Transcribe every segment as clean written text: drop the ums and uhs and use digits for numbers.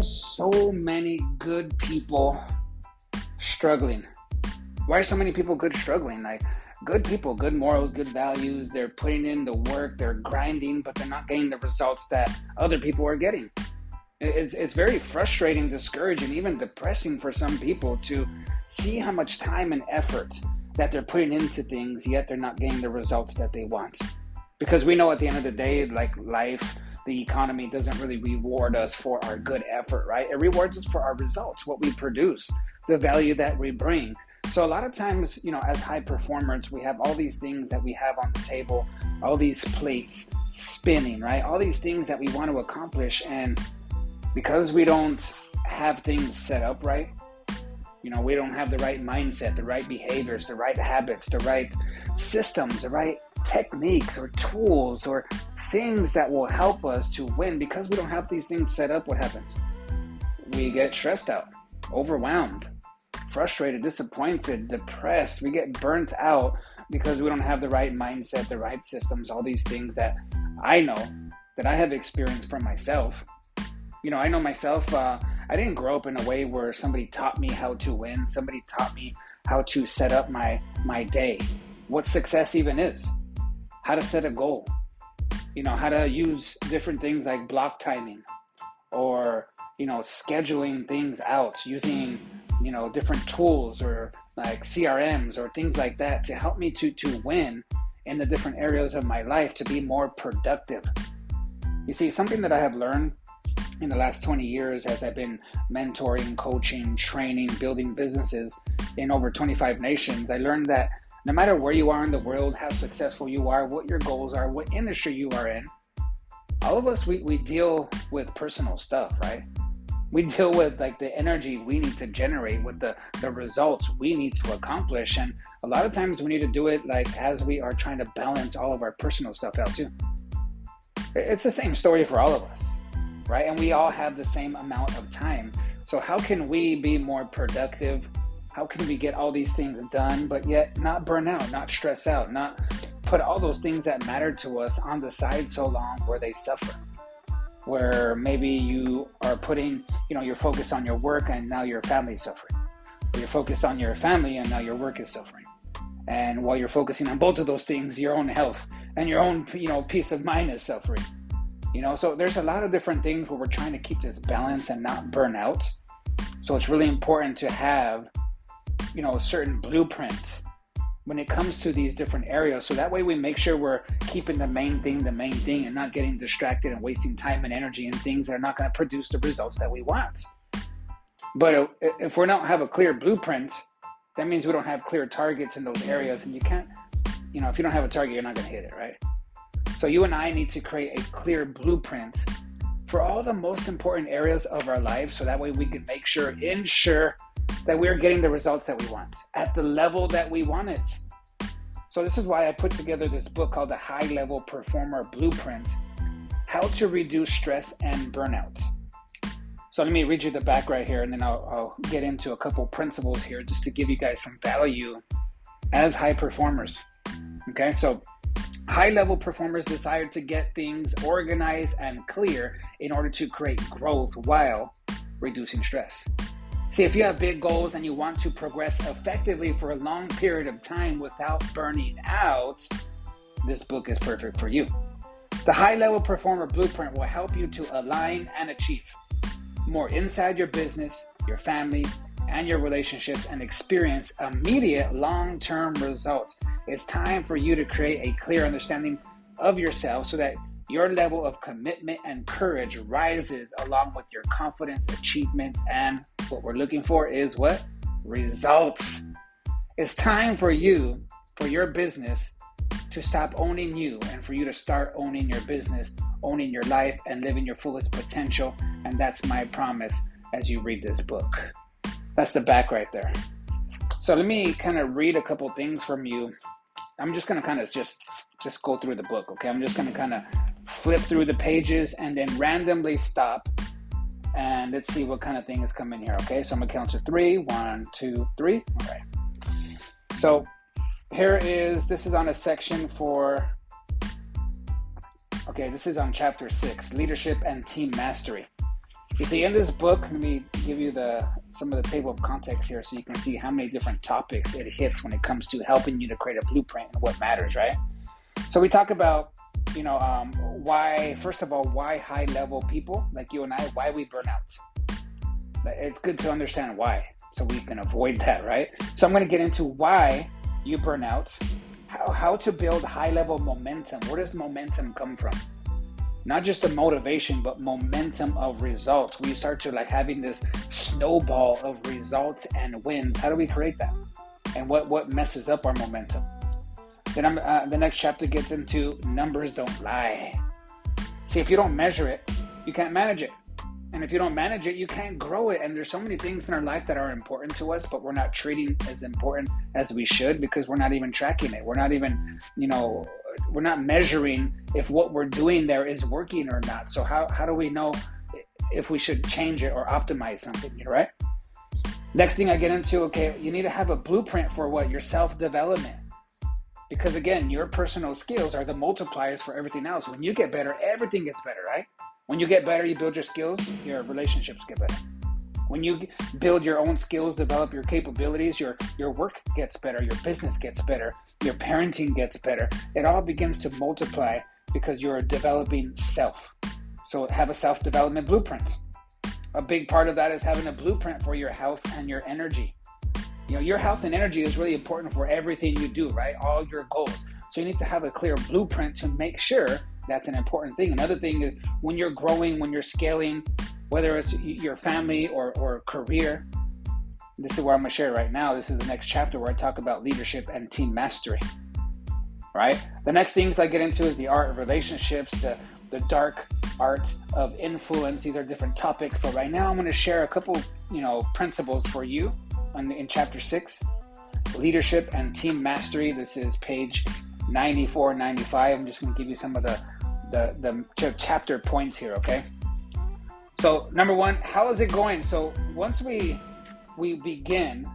so many good people struggling? Why are so many people struggling? Like, good people, good morals, good values, they're putting in the work, they're grinding, but they're not getting the results that other people are getting. It's very frustrating, discouraging, even depressing for some people to see how much time and effort that they're putting into things, yet they're not getting the results that they want. Because we know at the end of the day, like life, the economy doesn't really reward us for our good effort, right? It rewards us for our results, what we produce, the value that we bring. So a lot of times, as high performers, we have all these things that we have on the table, all these plates spinning, right? All these things that we want to accomplish. And because we don't have things set up right, we don't have the right mindset, the right behaviors, the right habits, the right systems, the right techniques or tools or things that will help us to win. Because we don't have these things set up, what happens? We get stressed out, overwhelmed, frustrated, disappointed, depressed. We get burnt out because we don't have the right mindset, the right systems, all these things that I know that I have experienced from myself. I know myself, I didn't grow up in a way where somebody taught me how to win. Somebody taught me how to set up my day, what success even is, how to set a goal, how to use different things like block timing or, scheduling things out, using, different tools or like CRMs or things like that to help me to win in the different areas of my life, to be more productive. You see, something that I have learned in the last 20 years as I've been mentoring, coaching, training, building businesses in over 25 nations, I learned that no matter where you are in the world, how successful you are, what your goals are, what industry you are in, all of us, we deal with personal stuff, right? We deal with like the energy we need to generate, with the results we need to accomplish. And a lot of times we need to do it like as we are trying to balance all of our personal stuff out too. It's the same story for all of us, right? And we all have the same amount of time. So how can we be more productive? How can we get all these things done, but yet not burn out, not stress out, not put all those things that matter to us on the side so long where they suffer? Where maybe you are putting, you're focused on your work and now your family is suffering. Or you're focused on your family and now your work is suffering. And while you're focusing on both of those things, your own health and your own, peace of mind is suffering. So there's a lot of different things where we're trying to keep this balance and not burn out. So it's really important to have, a certain blueprint when it comes to these different areas. So that way we make sure we're keeping the main thing, and not getting distracted and wasting time and energy in things that are not going to produce the results that we want. But if we don't have a clear blueprint, that means we don't have clear targets in those areas. And you can't, if you don't have a target, you're not going to hit it, right? So you and I need to create a clear blueprint for all the most important areas of our lives. So that way we can ensure that we're getting the results that we want at the level that we want it. So this is why I put together this book called The High Level Performer Blueprint, How to Reduce Stress and Burnout. So let me read you the back right here, and then I'll get into a couple principles here just to give you guys some value as high performers. Okay, so high-level performers desire to get things organized and clear in order to create growth while reducing stress. See, if you have big goals and you want to progress effectively for a long period of time without burning out, this book is perfect for you. The High-Level Performer Blueprint will help you to align and achieve more inside your business, your family, and your relationships, and experience immediate long-term results. It's time for you to create a clear understanding of yourself so that your level of commitment and courage rises along with your confidence, achievement, and what we're looking for is what? Results. It's time for you, for your business, to stop owning you and for you to start owning your business, owning your life, and living your fullest potential. And that's my promise as you read this book. That's the back right there. So let me kind of read a couple things from you. I'm just going to kind of just go through the book, okay? I'm just going to kind of flip through the pages and then randomly stop. And let's see what kind of thing is coming here, okay? So I'm going to count to 3. 1, 2, 3. All right. So this is on a section for, okay, this is on chapter 6, Leadership and Team Mastery. You see, in this book, let me give you some of the table of context here so you can see how many different topics it hits when it comes to helping you to create a blueprint and what matters, right? So we talk about, why high-level people like you and I, why we burn out. It's good to understand why so we can avoid that, right? So I'm going to get into why you burn out, how to build high-level momentum. Where does momentum come from? Not just the motivation, but momentum of results. We start to having this snowball of results and wins. How do we create that? And what messes up our momentum? Then the next chapter gets into numbers don't lie. See, if you don't measure it, you can't manage it. And if you don't manage it, you can't grow it. And there's so many things in our life that are important to us, but we're not treating as important as we should because we're not even tracking it. We're not even, we're not measuring if what we're doing there is working or not. So how do we know if we should change it or optimize something, right? Next thing I get into, you need to have a blueprint for what? Your self-development. Because again, your personal skills are the multipliers for everything else. When you get better, everything gets better, right? When you get better, you build your skills, your relationships get better. When you build your own skills, develop your capabilities, your work gets better, your business gets better, your parenting gets better. It all begins to multiply because you're developing self. So have a self-development blueprint. A big part of that is having a blueprint for your health and your energy. Your health and energy is really important for everything you do, right? All your goals. So you need to have a clear blueprint to make sure that's an important thing. Another thing is when you're growing, when you're scaling, whether it's your family or career, this is where I'm going to share right now. This is the next chapter where I talk about leadership and team mastery, right? The next things I get into is the art of relationships, the dark art of influence. These are different topics, but right now I'm going to share a couple, principles for you in chapter 6, leadership and team mastery. This is page 94, 95. I'm just going to give you some of the chapter points here, okay? So number one, how is it going? So once we begin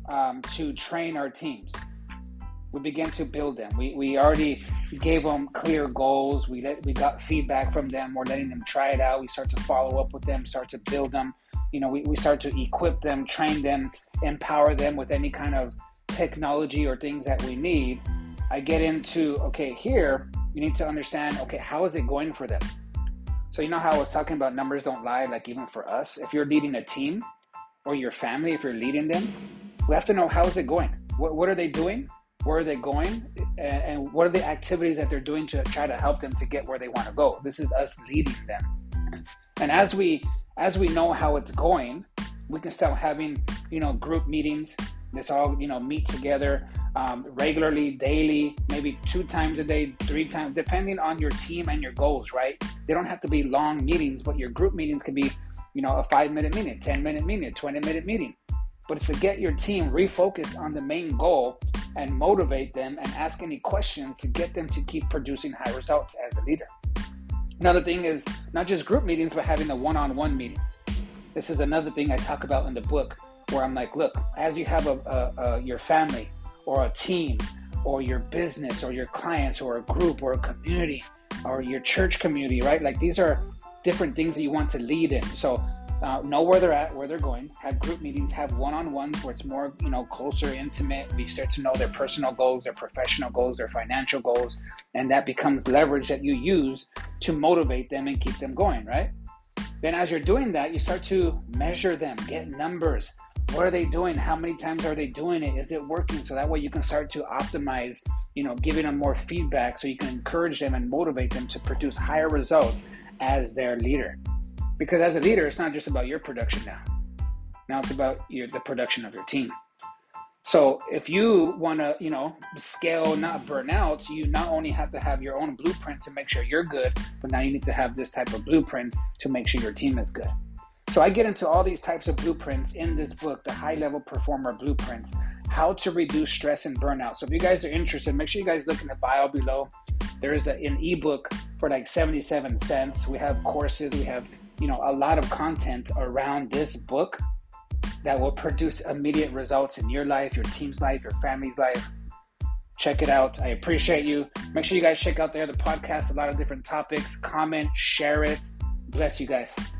to train our teams, we begin to build them. We already gave them clear goals. We got feedback from them. We're letting them try it out. We start to follow up with them, start to build them. We start to equip them, train them, empower them with any kind of technology or things that we need. I get into, here, you need to understand, how is it going for them? So how I was talking about numbers don't lie, even for us, if you're leading a team or your family, if you're leading them, we have to know how is it going? What are they doing? Where are they going? And what are the activities that they're doing to try to help them to get where they want to go? This is us leading them. And as we know how it's going, we can start having, group meetings. Let's all, meet together regularly, daily, maybe 2 times a day, 3 times, depending on your team and your goals, right? They don't have to be long meetings, but your group meetings can be, a 5-minute meeting, 10-minute meeting, a 20-minute meeting. But it's to get your team refocused on the main goal and motivate them and ask any questions to get them to keep producing high results as a leader. Another thing is not just group meetings, but having the one-on-one meetings. This is another thing I talk about in the book where I'm like, look, as you have your family or a team or your business or your clients or a group or a community or your church community, right? These are different things that you want to lead in. So know where they're at, where they're going, have group meetings, have one-on-ones where it's more, closer, intimate. We start to know their personal goals, their professional goals, their financial goals, and that becomes leverage that you use to motivate them and keep them going, right? Then as you're doing that, you start to measure them, get numbers. What are they doing? How many times are they doing it? Is it working? So that way you can start to optimize, giving them more feedback so you can encourage them and motivate them to produce higher results as their leader. Because as a leader, it's not just about your production now. Now it's about the production of your team. So if you want to, scale, not burn out, you not only have to have your own blueprint to make sure you're good, but now you need to have this type of blueprints to make sure your team is good. So I get into all these types of blueprints in this book, the high-level performer blueprints, how to reduce stress and burnout. So if you guys are interested, make sure you guys look in the bio below. There is an ebook for 77 cents. We have courses, we have, a lot of content around this book that will produce immediate results in your life, your team's life, your family's life. Check it out. I appreciate you. Make sure you guys check out the podcast, a lot of different topics. Comment, share it. Bless you guys.